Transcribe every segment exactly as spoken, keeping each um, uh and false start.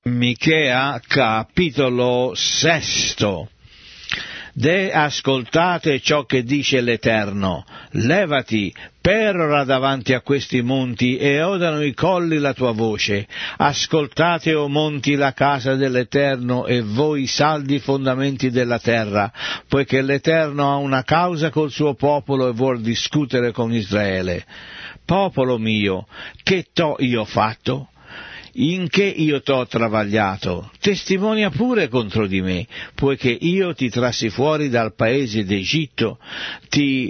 Michea capitolo sesto. De ascoltate ciò che dice l'Eterno: levati, perora davanti a questi monti, e odano i colli la tua voce. Ascoltate, o monti, la casa dell'Eterno, e voi saldi fondamenti della terra, poiché l'Eterno ha una causa col suo popolo e vuol discutere con Israele. Popolo mio, che t'ho io fatto? In che io t'ho travagliato? Testimonia pure contro di me, poiché io ti trassi fuori dal paese d'Egitto, ti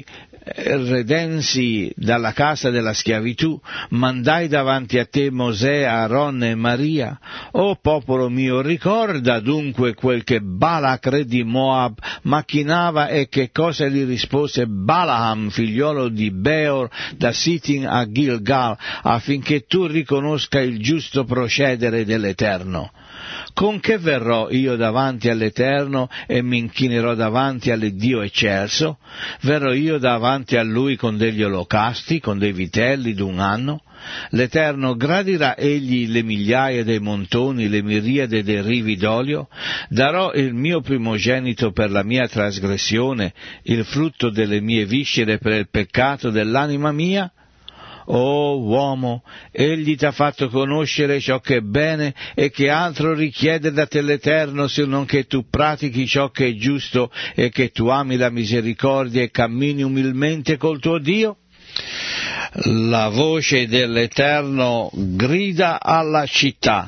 redensi dalla casa della schiavitù, mandai davanti a te Mosè, Aaron e Maria. O popolo mio, ricorda dunque quel che Balak, re di Moab, macchinava, e che cosa gli rispose Balaam, figliolo di Beor, da Sittim a Gilgal, affinché tu riconosca il giusto procedere dell'Eterno. Con che verrò io davanti all'Eterno e mi inchinerò davanti all'Iddio eccelso? Verrò io davanti a Lui con degli olocausti, con dei vitelli d'un anno? L'Eterno gradirà egli le migliaia dei montoni, le miriade dei rivi d'olio? Darò il mio primogenito per la mia trasgressione, il frutto delle mie viscere per il peccato dell'anima mia? O uomo, egli t'ha fatto conoscere ciò che è bene, e che altro richiede da te l'Eterno, se non che tu pratichi ciò che è giusto, e che tu ami la misericordia e cammini umilmente col tuo Dio? La voce dell'Eterno grida alla città,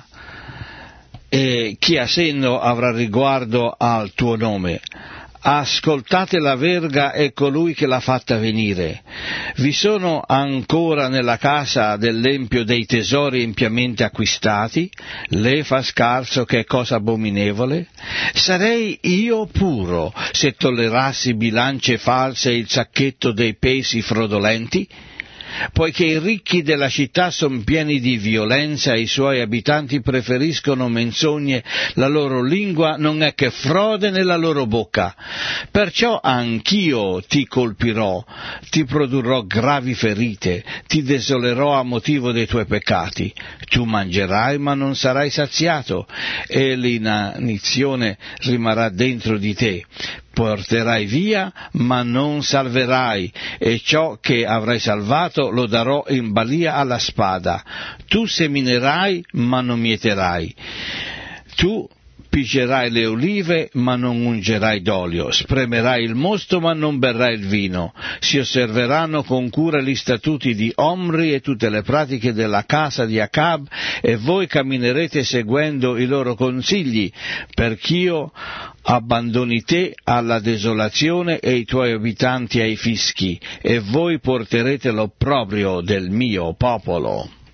e chi ha senno avrà riguardo al tuo nome. Ascoltate la verga e colui che l'ha fatta venire. Vi sono ancora nella casa dell'empio dei tesori impiamente acquistati, l'efa scarso che è cosa abominevole? Sarei io puro se tollerassi bilance false e il sacchetto dei pesi fraudolenti? Poiché i ricchi della città son pieni di violenza e i suoi abitanti preferiscono menzogne, la loro lingua non è che frode nella loro bocca. Perciò anch'io ti colpirò, ti produrrò gravi ferite, ti desolerò a motivo dei tuoi peccati. Tu mangerai ma non sarai saziato, e l'inanizione rimarrà dentro di te. Porterai via, ma non salverai, e ciò che avrai salvato lo darò in balia alla spada. Tu seminerai, ma non mieterai. Tu pigerai le olive, ma non ungerai d'olio. Spremerai il mosto, ma non berrai il vino. Si osserveranno con cura gli statuti di Omri e tutte le pratiche della casa di Acab, e voi camminerete seguendo i loro consigli, perch'io abbandoni te alla desolazione e i tuoi abitanti ai fischi, e voi porterete l'opprobrio del mio popolo.